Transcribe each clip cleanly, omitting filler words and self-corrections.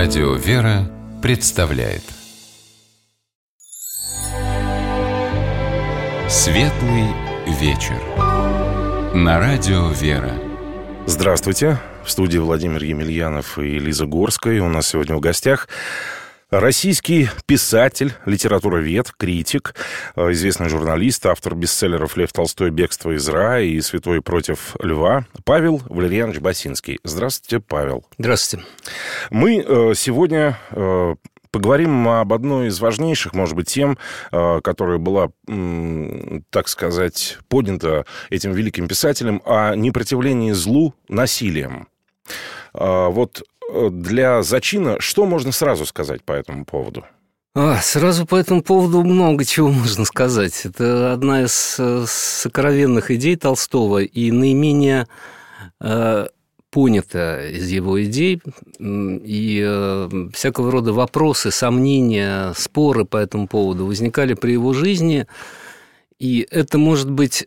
Радио «Вера» представляет Светлый вечер на Радио «Вера». Здравствуйте. В студии Владимир Емельянов и Лиза Горская. У нас сегодня в гостях российский писатель, литературовед, критик, известный журналист, автор бестселлеров «Лев Толстой. Бегство из рая» и «Святой против льва» Павел Валерьянович Басинский. Здравствуйте, Павел. Здравствуйте. Мы сегодня поговорим об одной из важнейших, может быть, тем, которая была, так сказать, поднята этим великим писателем, о непротивлении злу насилием. Вот для зачина что можно сразу сказать по этому поводу? Сразу по этому поводу много чего можно сказать. Это одна из сокровенных идей Толстого и наименее понята из его идей. И всякого рода вопросы, сомнения, споры по этому поводу возникали при его жизни. И это, может быть,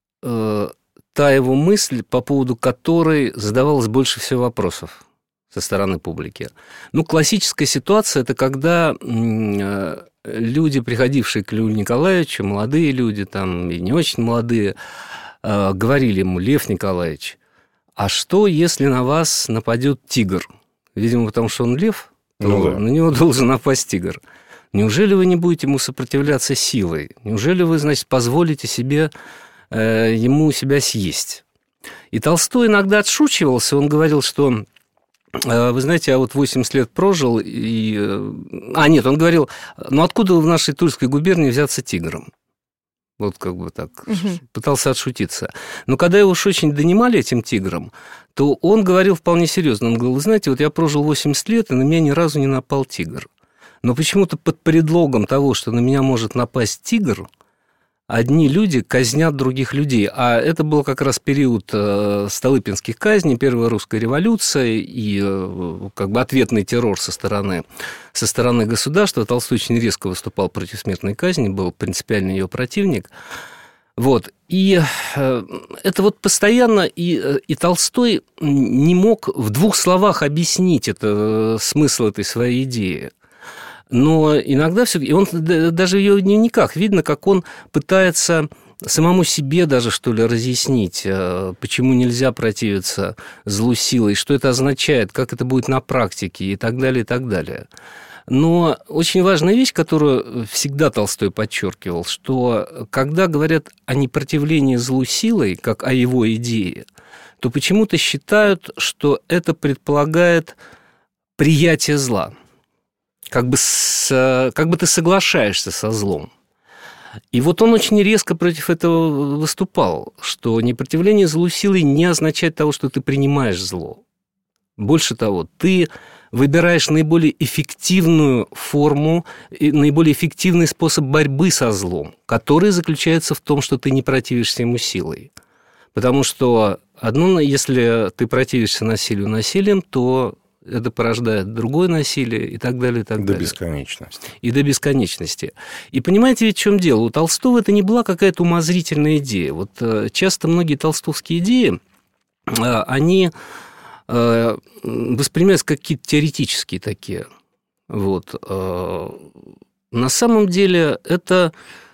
та его мысль, по поводу которой задавалось больше всего вопросов со стороны публики. Классическая ситуация – это когда люди, приходившие к Льву Николаевичу, молодые люди, там, и не очень молодые, говорили ему: Лев Николаевич, а что, если на вас нападет тигр? Видимо, потому что он лев, то на него должен напасть тигр. Неужели вы не будете ему сопротивляться силой? Неужели вы, значит, позволите себе ему себя съесть? И Толстой иногда отшучивался, он говорил, что... Вы знаете, я вот 80 лет прожил, и... нет, он говорил, откуда в нашей Тульской губернии взяться тигром? Вот как бы так, пытался отшутиться. Но когда его уж очень донимали этим тигром, то он говорил вполне серьезно. Он говорил: вы знаете, вот я прожил 80 лет, и на меня ни разу не напал тигр. Но почему-то под предлогом того, что на меня может напасть тигр, одни люди казнят других людей. А это был как раз период столыпинских казней, Первая русская революция и как бы ответный террор со стороны государства. Толстой очень резко выступал против смертной казни, был принципиальный ее противник. Вот. И это вот постоянно... И Толстой не мог в двух словах объяснить смысл этой своей идеи. Но иногда все, и он даже в ее дневниках видно, как он пытается самому себе даже, что ли, разъяснить, почему нельзя противиться злу силой, что это означает, как это будет на практике и так далее, и так далее. Но очень важная вещь, которую всегда Толстой подчеркивал, что когда говорят о непротивлении злу силой, как о его идее, то почему-то считают, что это предполагает приятие зла. Как бы ты соглашаешься со злом. И вот он очень резко против этого выступал, что непротивление злу силой не означает того, что ты принимаешь зло. Больше того, ты выбираешь наиболее эффективную форму, наиболее эффективный способ борьбы со злом, который заключается в том, что ты не противишься ему силой. Потому что если ты противишься насилию насилием, то это порождает другое насилие и так далее, и так далее. До бесконечности. И до бесконечности. И понимаете, ведь в чем дело? У Толстого это не была какая-то умозрительная идея. Вот часто многие толстовские идеи, они воспринимаются как какие-то теоретические такие. Вот. На самом деле это...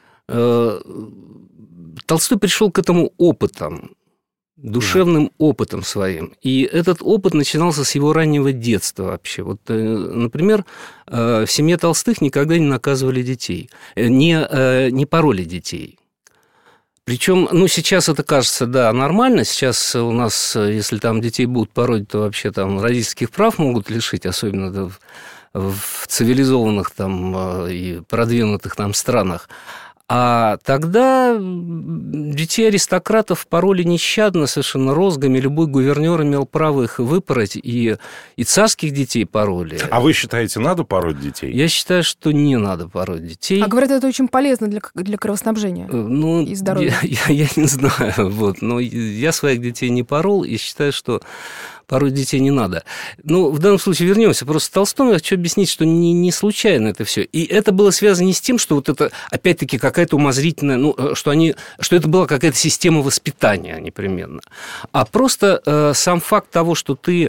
Толстой пришел к этому опытом, душевным опытом своим. И этот опыт начинался с его раннего детства вообще. Вот, например, в семье Толстых никогда не наказывали детей, не пороли детей. Причем, сейчас это кажется, да, нормально. Сейчас у нас, если там детей будут пороть, то вообще там родительских прав могут лишить, особенно в цивилизованных там и продвинутых там странах. А тогда детей аристократов пороли нещадно, совершенно розгами. Любой гувернер имел право их выпороть, и царских детей пороли. А вы считаете, надо пороть детей? Я считаю, что не надо пороть детей. А говорят, это очень полезно для кровоснабжения и здоровья. Я не знаю, но я своих детей не порол, и считаю, что порой детей не надо. Ну, в данном случае вернемся. Просто Толстому я хочу объяснить, что не случайно это все. И это было связано не с тем, что вот это, опять-таки, какая-то умозрительная, ну, что это была какая-то система воспитания непременно. А просто сам факт того, что ты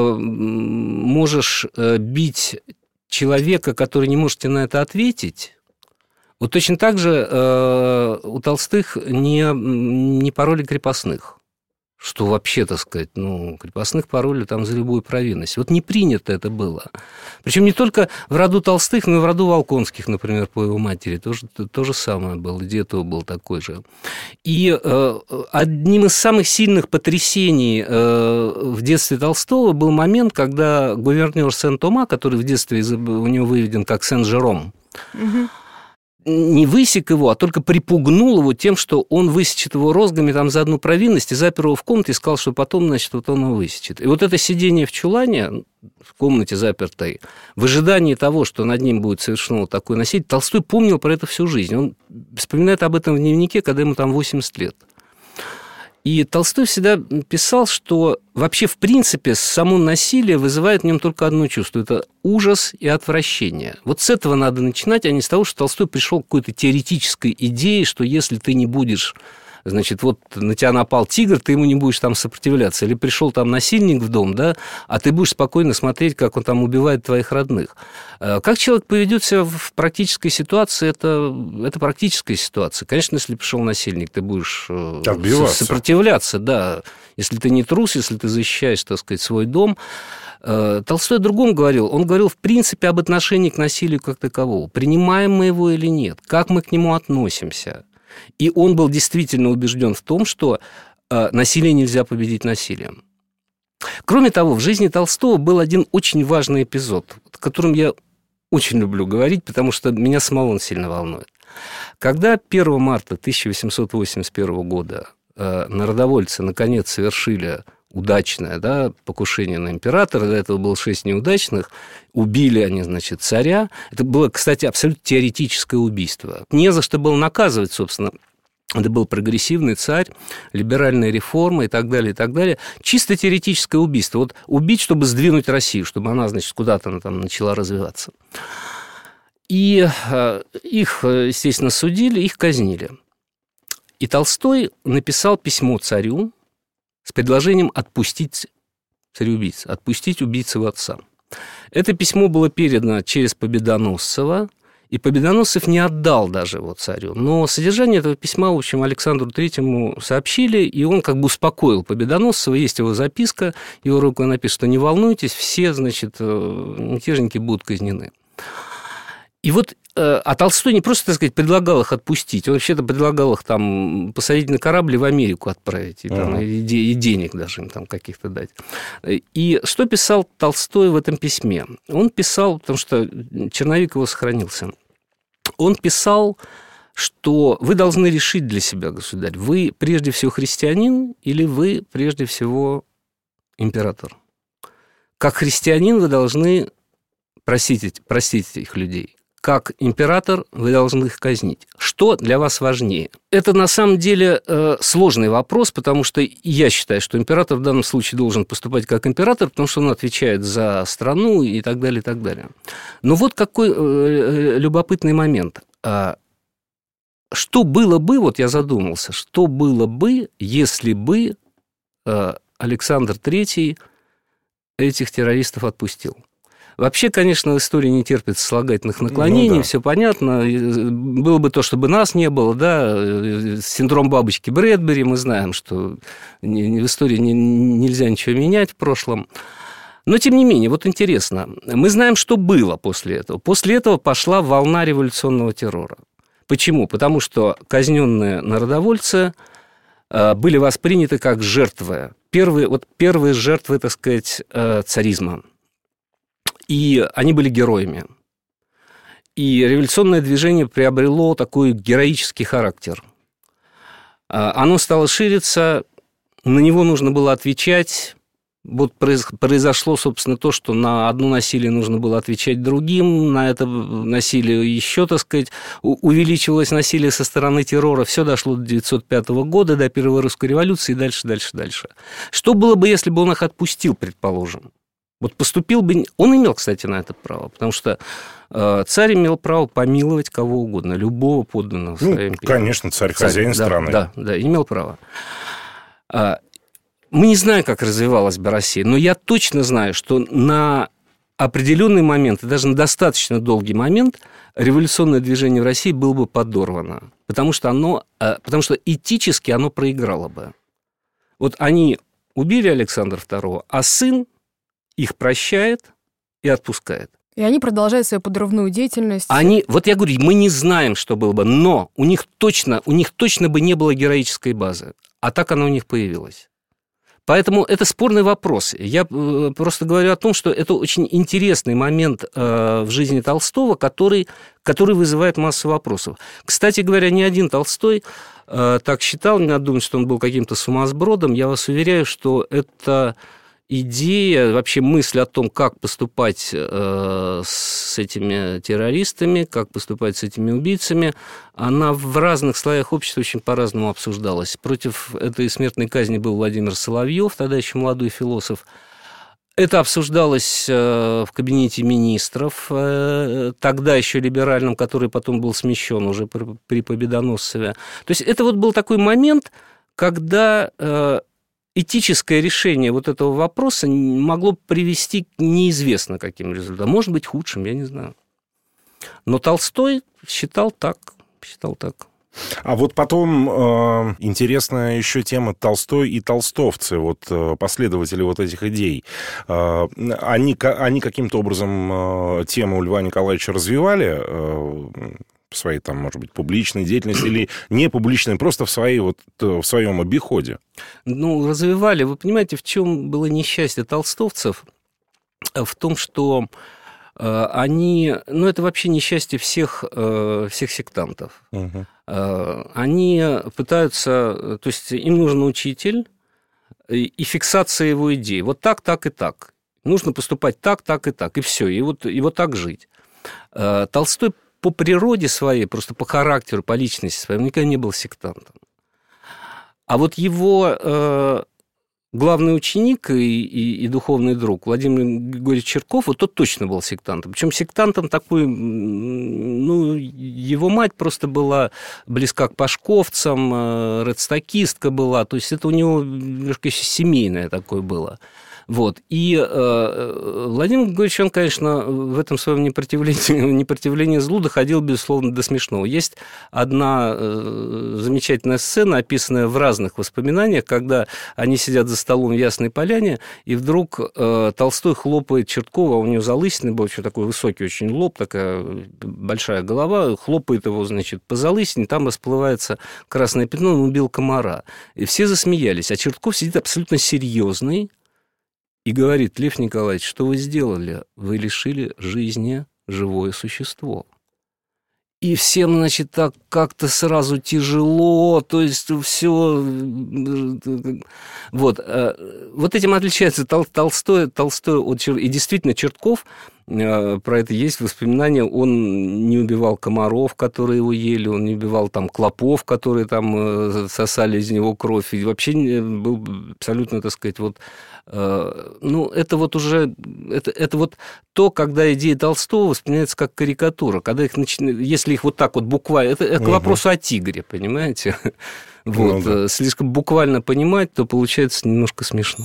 можешь бить человека, который не может тебе на это ответить. Вот точно так же у Толстых не пороли крепостных. Что вообще, так сказать, крепостных пороли там за любую провинность. Вот не принято это было. Причем не только в роду Толстых, но и в роду Волконских, например, по его матери. То же самое было, дед его был такой же. И одним из самых сильных потрясений в детстве Толстого был момент, когда гувернер Сен-Тома, который в детстве у него выведен как Сен-Жером, не высек его, а только припугнул его тем, что он высечет его розгами там за одну провинность и запер его в комнате и сказал, что потом, значит, вот он его высечет. И вот это сидение в чулане, в комнате запертой, в ожидании того, что над ним будет совершено вот такое насилие, Толстой помнил про это всю жизнь. Он вспоминает об этом в дневнике, когда ему там 80 лет. И Толстой всегда писал, что вообще, в принципе, само насилие вызывает в нем только одно чувство – это ужас и отвращение. Вот с этого надо начинать, а не с того, что Толстой пришел к какой-то теоретической идее, что если ты не будешь, значит, вот на тебя напал тигр, ты ему не будешь там сопротивляться. Или пришел там насильник в дом, да, а ты будешь спокойно смотреть, как он там убивает твоих родных. Как человек поведет себя в практической ситуации, это практическая ситуация. Конечно, если пришел насильник, ты будешь сопротивляться, да. Если ты не трус, если ты защищаешь, так сказать, свой дом. Толстой о другом говорил. Он говорил, в принципе, об отношении к насилию как такового. Принимаем мы его или нет? Как мы к нему относимся? И он был действительно убежден в том, что насилие нельзя победить насилием. Кроме того, в жизни Толстого был один очень важный эпизод, о котором я очень люблю говорить, потому что меня самого он сильно волнует. Когда 1 марта 1881 года народовольцы наконец совершили удачное покушение на императора, до этого было 6 неудачных, убили они, значит, царя. Это было, кстати, абсолютно теоретическое убийство. Не за что было наказывать, собственно. Это был прогрессивный царь, либеральная реформа и так далее, и так далее. Чисто теоретическое убийство. Вот убить, чтобы сдвинуть Россию, чтобы она, значит, куда-то она там начала развиваться. И их, естественно, судили, их казнили. И Толстой написал письмо царю с предложением отпустить цареубийцу, отпустить убийцу отца. Это письмо было передано через Победоносцева, и Победоносцев не отдал даже его царю. Но содержание этого письма, в общем, Александру Третьему сообщили, и он как бы успокоил Победоносцева. Есть его записка, его рукой написано, что не волнуйтесь, все, значит, мятежники будут казнены. И вот, а Толстой не просто, так сказать, предлагал их отпустить, он вообще-то предлагал их там посадить на корабль и в Америку отправить, и, там, и денег даже им там каких-то дать. И что писал Толстой в этом письме? Он писал, потому что черновик его сохранился, он писал, что вы должны решить для себя, государь, вы прежде всего христианин или вы прежде всего император? Как христианин вы должны простить этих людей. Как император вы должны их казнить. Что для вас важнее? Это на самом деле сложный вопрос, потому что я считаю, что император в данном случае должен поступать как император, потому что он отвечает за страну и так далее, и так далее. Но вот какой любопытный момент. Что было бы, вот я задумался, что было бы, если бы Александр III этих террористов отпустил? Вообще, конечно, история не терпит сослагательных наклонений, все понятно. Было бы то, чтобы нас не было, да, синдром бабочки Брэдбери, мы знаем, что в истории нельзя ничего менять в прошлом. Но, тем не менее, вот интересно, мы знаем, что было после этого. После этого пошла волна революционного террора. Почему? Потому что казненные народовольцы были восприняты как жертвы. Первые жертвы, так сказать, царизма. И они были героями. И революционное движение приобрело такой героический характер. Оно стало шириться, на него нужно было отвечать Вот произошло, собственно, то, что на одно насилие нужно было отвечать другим, на это насилие еще, так сказать, увеличивалось насилие со стороны террора, все дошло до 1905 года, до Первой русской революции и дальше. Что было бы, если бы он их отпустил, предположим? Вот поступил бы... Он имел, кстати, на это право, потому что царь имел право помиловать кого угодно, любого подданного своей империи. Конечно, царь хозяин страны. Да, имел право. Мы не знаем, как развивалась бы Россия, но я точно знаю, что на определенный момент, и даже на достаточно долгий момент, революционное движение в России было бы подорвано, потому что этически оно проиграло бы. Вот они убили Александра II, а сын их прощает и отпускает. И они продолжают свою подрывную деятельность. Вот я говорю, мы не знаем, что было бы, но у них точно бы не было героической базы, а так она у них появилась. Поэтому это спорный вопрос. Я просто говорю о том, что это очень интересный момент в жизни Толстого, который вызывает массу вопросов. Кстати говоря, ни один Толстой так считал, не надо думать, что он был каким-то сумасбродом. Я вас уверяю, что это идея, вообще мысль о том, как поступать с этими террористами, как поступать с этими убийцами, она в разных слоях общества очень по-разному обсуждалась. Против этой смертной казни был Владимир Соловьев, тогда еще молодой философ. Это обсуждалось в кабинете министров, тогда еще либеральном, который потом был смещен уже при Победоносцеве. То есть это вот был такой момент, когда этическое решение вот этого вопроса могло привести к неизвестно каким результатам. Может быть, худшим, я не знаю. Но Толстой считал так. А вот потом интересная еще тема Толстой и толстовцы, вот последователи вот этих идей. Они каким-то образом тему Льва Николаевича развивали в своей, там, может быть, публичной деятельности или не публичной, просто в своем обиходе? Развивали. Вы понимаете, в чем было несчастье толстовцев? В том, что они... это вообще несчастье всех сектантов. Угу. Они пытаются... То есть им нужен учитель и фиксация его идей. Вот так, так и так. Нужно поступать так, так и так. И все. И вот так жить. Толстой по природе своей, просто по характеру, по личности своей, он никогда не был сектантом. А вот его главный ученик и духовный друг Владимир Григорьевич Черков, вот тот точно был сектантом. Причем сектантом такой, его мать просто была близка к пашковцам, редстокистка была, то есть это у него немножко семейное такое было. Вот. И Владимир Григорьевич, он, конечно, в этом своем непротивлении злу доходил, безусловно, до смешного. Есть одна замечательная сцена, описанная в разных воспоминаниях, когда они сидят за столом в Ясной Поляне, и вдруг Толстой хлопает Черткова, у него залысины был очень такой высокий очень лоб, такая большая голова, хлопает его, значит, по залысине, там расплывается красное пятно, он убил комара. И все засмеялись, а Чертков сидит абсолютно серьезный, и говорит: Лев Николаевич, что вы сделали? Вы лишили жизни живое существо. И всем, значит, так как-то сразу тяжело, то есть все... Вот этим отличается Толстой от... И действительно, Чертков, про это есть воспоминания, он не убивал комаров, которые его ели, он не убивал там клопов, которые там сосали из него кровь, и вообще был абсолютно, так сказать, вот... это вот уже... Это вот то, когда идеи Толстого воспринимаются как карикатура, когда их если их вот так вот буквально... Это к вопросу о тигре, понимаете? Вот. Да. Слишком буквально понимать, то получается немножко смешно.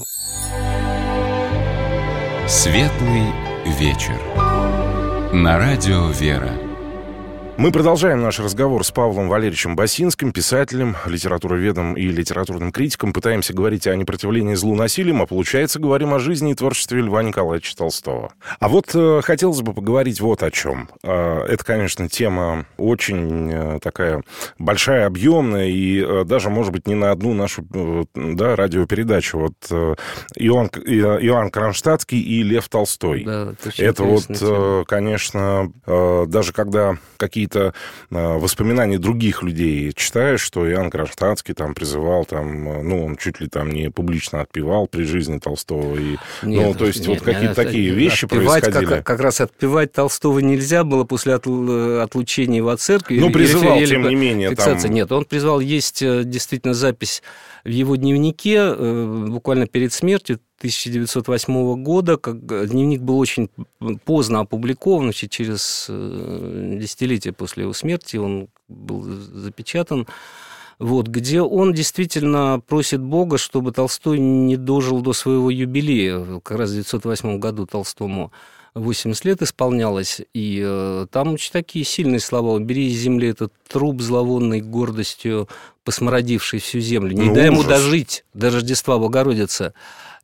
Светлый вечер. На радио «Вера». Мы продолжаем наш разговор с Павлом Валерьевичем Басинским, писателем, литературоведом и литературным критиком. Пытаемся говорить о непротивлении злу насилием, а получается, говорим о жизни и творчестве Льва Николаевича Толстого. А вот хотелось бы поговорить вот о чем. Это, конечно, тема очень такая большая, объемная, и даже, может быть, не на одну нашу радиопередачу. Вот Иоанн Кронштадтский и Лев Толстой. Да, это вот, конечно, даже когда какие какие-то воспоминания других людей читаешь, что Иоанн Кронштадтский там призывал, там, ну, он чуть ли там не публично отпевал при жизни Толстого. И, нет, ну, то есть, нет, вот какие-то такие вещи происходили. Как раз отпевать Толстого нельзя было после отлучения его от церкви. Ну, призывал, тем не менее. Фиксация. Там... Нет, он призвал, есть действительно запись в его дневнике, буквально перед смертью 1908 года, дневник был очень поздно опубликован, значит, через десятилетие после его смерти он был запечатан, вот, где он действительно просит Бога, чтобы Толстой не дожил до своего юбилея. Как раз в 1908 году Толстому 80 лет исполнялось, и там очень такие сильные слова: «Убери из земли этот труп, зловонный гордостью посмородивший всю землю, не дай ему дожить до Рождества Богородицы».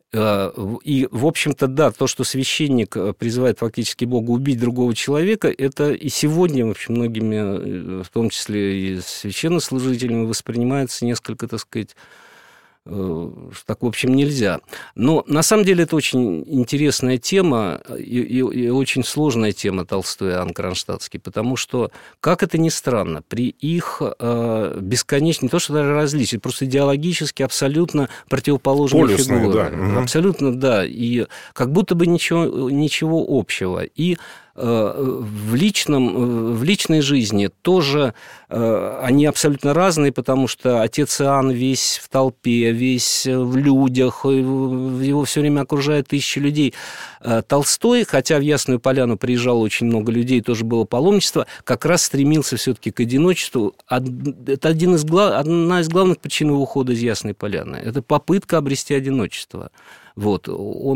И, в общем-то, да, то, что священник призывает фактически Бога убить другого человека, это и сегодня, в общем, многими, в том числе и священнослужителями, воспринимается несколько, так сказать, так, в общем, нельзя. Но, на самом деле, это очень интересная тема и очень сложная тема Толстой и Иоанн Кронштадтский, потому что, как это ни странно, при их бесконечно, не то что даже различия, просто идеологически абсолютно противоположные фигуры. Да. Абсолютно, да, и как будто бы ничего общего. И в личной жизни тоже они абсолютно разные, потому что отец Иоанн весь в толпе, весь в людях, его все время окружают тысячи людей. Толстой, хотя в Ясную Поляну приезжало очень много людей, тоже было паломничество, как раз стремился все-таки к одиночеству. Это одна из главных причин его ухода из Ясной Поляны. Это попытка обрести одиночество. Вот,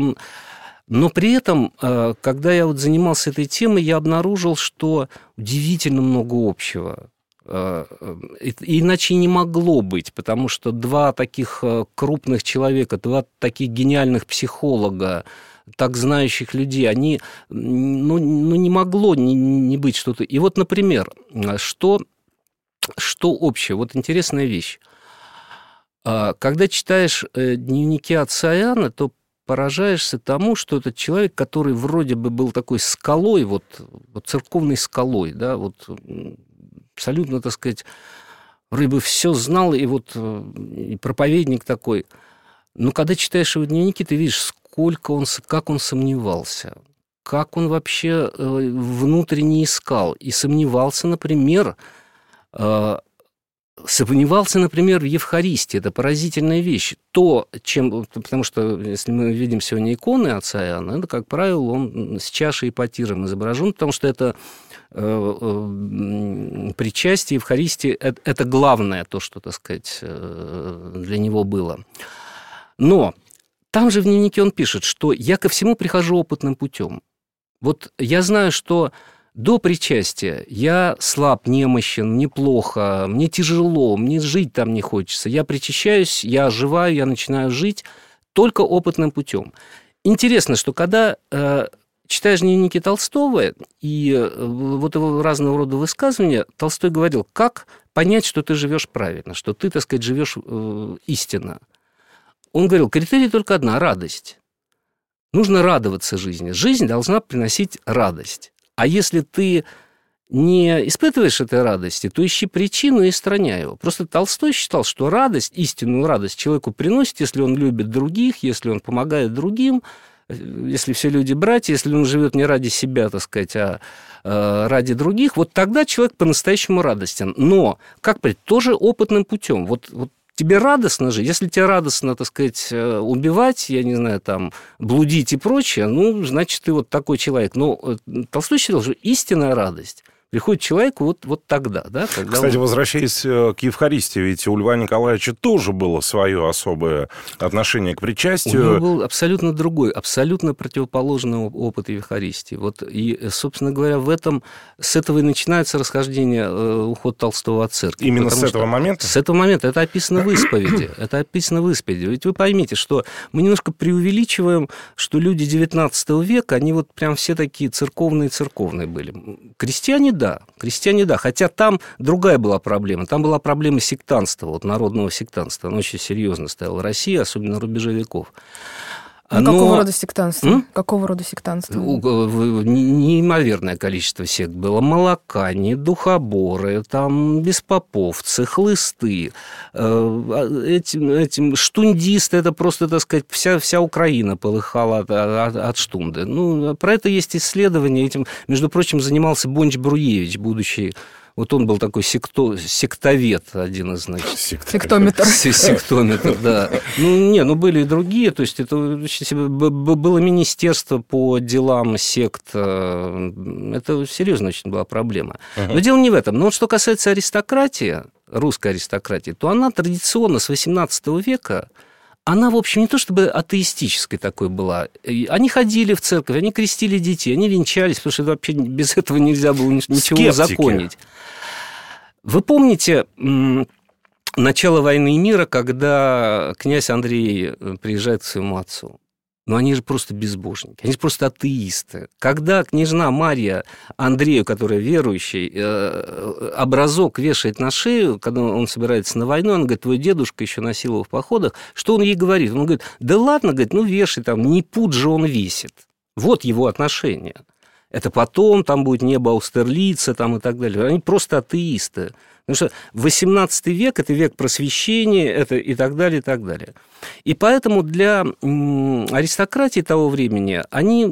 Но при этом, когда я вот занимался этой темой, я обнаружил, что удивительно много общего. Иначе не могло быть, потому что два таких крупных человека, два таких гениальных психолога, так знающих людей, они, не могло не быть что-то. И вот, например, что общее? Вот интересная вещь. Когда читаешь дневники отца Иоанна, то поражаешься тому, что этот человек, который вроде бы был такой скалой, вот церковной скалой, да, вот абсолютно, так сказать, вроде бы все знал, и проповедник такой. Но когда читаешь его дневники, ты видишь, как он сомневался, как он вообще внутренне искал. И сомневался, например, в Евхаристии. Это поразительная вещь. Потому что, если мы видим сегодня иконы отца Иоанна, это, как правило, он с чашей и потиром изображен, потому что это причастие, Евхаристия, это главное то, что, так сказать, для него было. Но там же в дневнике он пишет, что я ко всему прихожу опытным путем. Вот я знаю, что до причастия я слаб, немощен, мне плохо, мне тяжело, мне жить там не хочется. Я причащаюсь, я оживаю, я начинаю жить только опытным путем. Интересно, что когда читаешь дневники Толстого и вот его разного рода высказывания, Толстой говорил, как понять, что ты живешь правильно, что ты, так сказать, живешь истинно. Он говорил, критерий только одна – радость. Нужно радоваться жизни. Жизнь должна приносить радость. А если ты не испытываешь этой радости, то ищи причину и устраняй его. Просто Толстой считал, что радость, истинную радость человеку приносит, если он любит других, если он помогает другим, если все люди братья, если он живет не ради себя, так сказать, а ради других, вот тогда человек по-настоящему радостен. Но, как понять, тоже опытным путем. Вот тебе радостно жить, если тебе радостно, так сказать, убивать, я не знаю, там, блудить и прочее, значит, ты вот такой человек. Но Толстой считал, что истинная радость приходит человеку вот тогда, да? Когда Кстати, возвращаясь к Евхаристии, ведь у Льва Николаевича тоже было свое особое отношение к причастию. У него был абсолютно другой, абсолютно противоположный опыт Евхаристии. Вот, и, собственно говоря, с этого и начинается расхождение, уход Толстого от церкви. Именно с этого момента? С этого момента. Это описано в исповеди. Ведь вы поймите, что мы немножко преувеличиваем, что люди XIX века, они вот прям все такие церковные были. Крестьяне, да, хотя там другая была проблема. Там была проблема сектантства, народного сектантства. Она очень серьезно стояла в России, особенно на рубеже веков. Какого рода сектантство? Какого рода сектантство? Неимоверное количество сект было. Молокане, духоборы, там беспоповцы, хлысты. Этим штундисты, это просто, так сказать, вся Украина полыхала от штунды. Ну, про это есть исследования. Этим, между прочим, занимался Бонч-Бруевич, будущий. Вот он был такой сектовед, один из, значит. Сектометр. Сектометр, да. Были и другие. То есть это было министерство по делам сект. Это серьезно очень была проблема. Но дело не в этом. Но вот что касается аристократии, русской аристократии, то она традиционно с XVIII века, она, в общем, не то чтобы атеистической такой была. Они ходили в церковь, они крестили детей, они венчались, потому что вообще без этого нельзя было ничего узаконить. Вы помните начало «Войны и мира», когда князь Андрей приезжает к своему отцу? Но они же просто безбожники, они же просто атеисты. Когда княжна Марья Андрею, которая верующий, образок вешает на шею, когда он собирается на войну, он говорит, твой дедушка еще носил его в походах, что он ей говорит? Он говорит, да ладно, говорит, вешай, там, не пуд же он весит. Вот его отношение. Это потом, там будет небо Аустерлица, там и так далее. Они просто атеисты. Потому что XVIII век – это век просвещения, это и так далее, и так далее. И поэтому для аристократии того времени они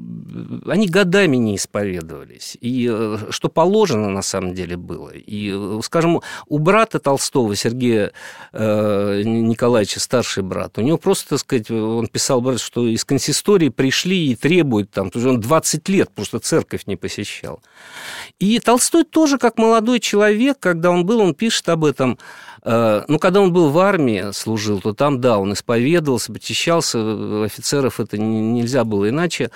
годами не исповедовались. И что положено на самом деле было. И, скажем, у брата Толстого, Сергея Николаевича, старший брат, у него просто, так сказать, он писал, что из консистории пришли и требуют, там, потому что он 20 лет просто церковь не посещал. И Толстой тоже, как молодой человек, когда он пишет об этом. Когда он был в армии, служил, то там, да, он исповедовался, причащался, офицеров это нельзя было иначе.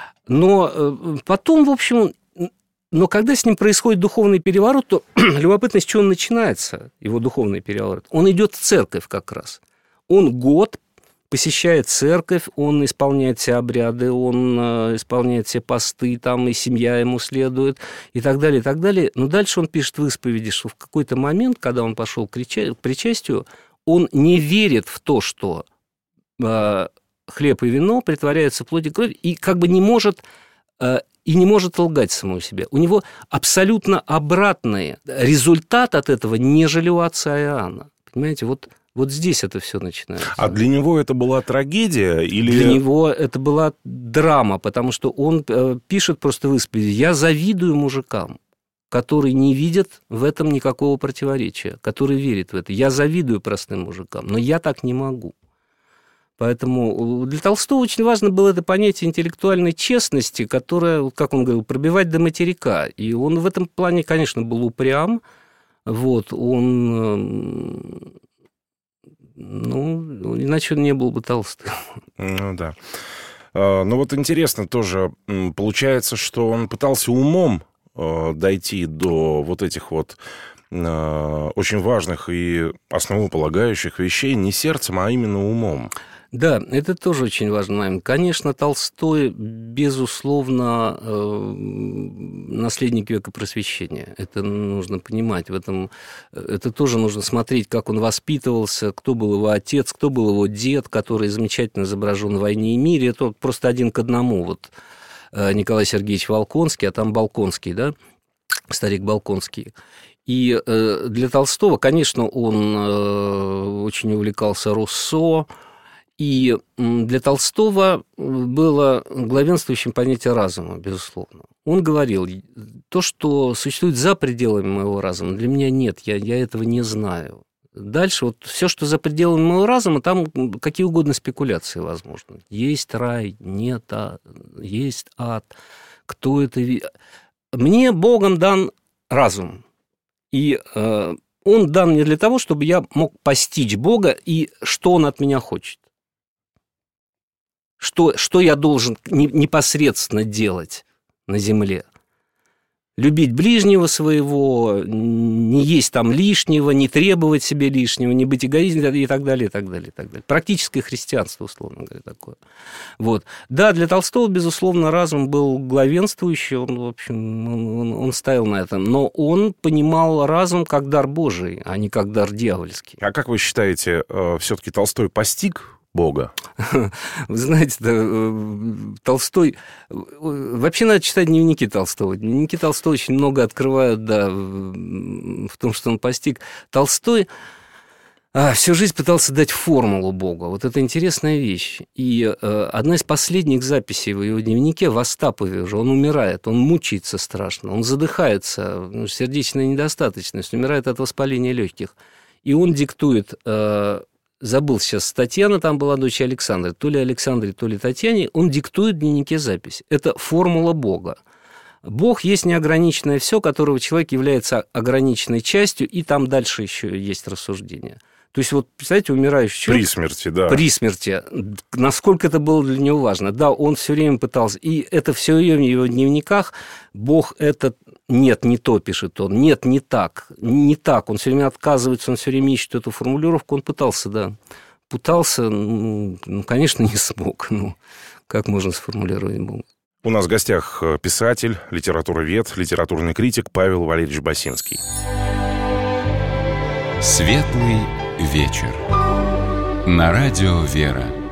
Но потом, в общем, когда с ним происходит духовный переворот, то любопытно, с чего он начинается, его духовный переворот. Он идет в церковь как раз. Он год посещает церковь, он исполняет все обряды, он исполняет все посты, там и семья ему следует, и так далее, и так далее. Но дальше он пишет в исповеди, что в какой-то момент, когда он пошел к причастию, он не верит в то, что хлеб и вино притворяются в плоть и кровь, и как бы не может лгать самому себе. У него абсолютно обратный результат от этого, нежели у отца Иоанна. Понимаете, вот здесь это все начинается. А для него это была трагедия? Или... Для него это была драма, потому что он пишет просто в исповеди: «Я завидую мужикам, которые не видят в этом никакого противоречия, которые верят в это. Я завидую простым мужикам, но я так не могу». Поэтому для Толстого очень важно было это понятие интеллектуальной честности, которая, как он говорил, пробивать до материка. И он в этом плане, конечно, был упрям. Иначе он не был бы Толстым. Да. Интересно тоже, получается, что он пытался умом дойти до вот этих очень важных и основополагающих вещей не сердцем, а именно умом. Да, это тоже очень важный момент. Конечно, Толстой, безусловно, наследник века просвещения. Это нужно понимать. Это тоже нужно смотреть, как он воспитывался, кто был его отец, кто был его дед, который замечательно изображен в «Войне и мире». Это просто один к одному. Николай Сергеевич Волконский, а там Балконский, да, старик Балконский. И для Толстого, конечно, он очень увлекался Руссо. И для Толстого было главенствующим понятие разума, безусловно. Он говорил, то, что существует за пределами моего разума, для меня нет, я этого не знаю. Дальше все, что за пределами моего разума, там какие угодно спекуляции возможны. Есть рай, нет, есть ад, кто это... Мне Богом дан разум, и он дан мне для того, чтобы я мог постичь Бога и что Он от меня хочет. Что я должен непосредственно делать на земле? Любить ближнего своего, не есть там лишнего, не требовать себе лишнего, не быть эгоистом и так далее, и так далее, и так далее. Практическое христианство, условно говоря, такое. Да, для Толстого, безусловно, разум был главенствующий, он ставил на этом, но он понимал разум как дар Божий, а не как дар дьявольский. А как вы считаете, все-таки Толстой постиг Бога? Вы знаете, Толстой... Вообще надо читать дневники Толстого. Дневники Толстого очень много открывают, в том, что он постиг. Толстой всю жизнь пытался дать формулу Бога. Вот это интересная вещь. И одна из последних записей в его дневнике, в Остапове уже, он умирает, он мучается страшно, он задыхается, сердечная недостаточность, умирает от воспаления легких. И он диктует... Забыл сейчас, Татьяна там была, дочь Александры, то ли Александре, то ли Татьяне, он диктует в дневнике запись. Это формула Бога. Бог есть неограниченное все, которого человек является ограниченной частью, и там дальше еще есть рассуждение. То есть, вот, представляете, умирающий человек... При смерти, да. При смерти. Насколько это было для него важно. Да, он все время пытался... И это все в его дневниках. Бог это... Нет, не то, пишет он. Нет, не так. Не так. Он все время отказывается, он все время ищет эту формулировку. Он пытался, да. Пытался, конечно, не смог. Как можно сформулировать Бога? У нас в гостях писатель, литературовед, литературный критик Павел Валерьевич Басинский. Светлый вечер. На радио «Вера».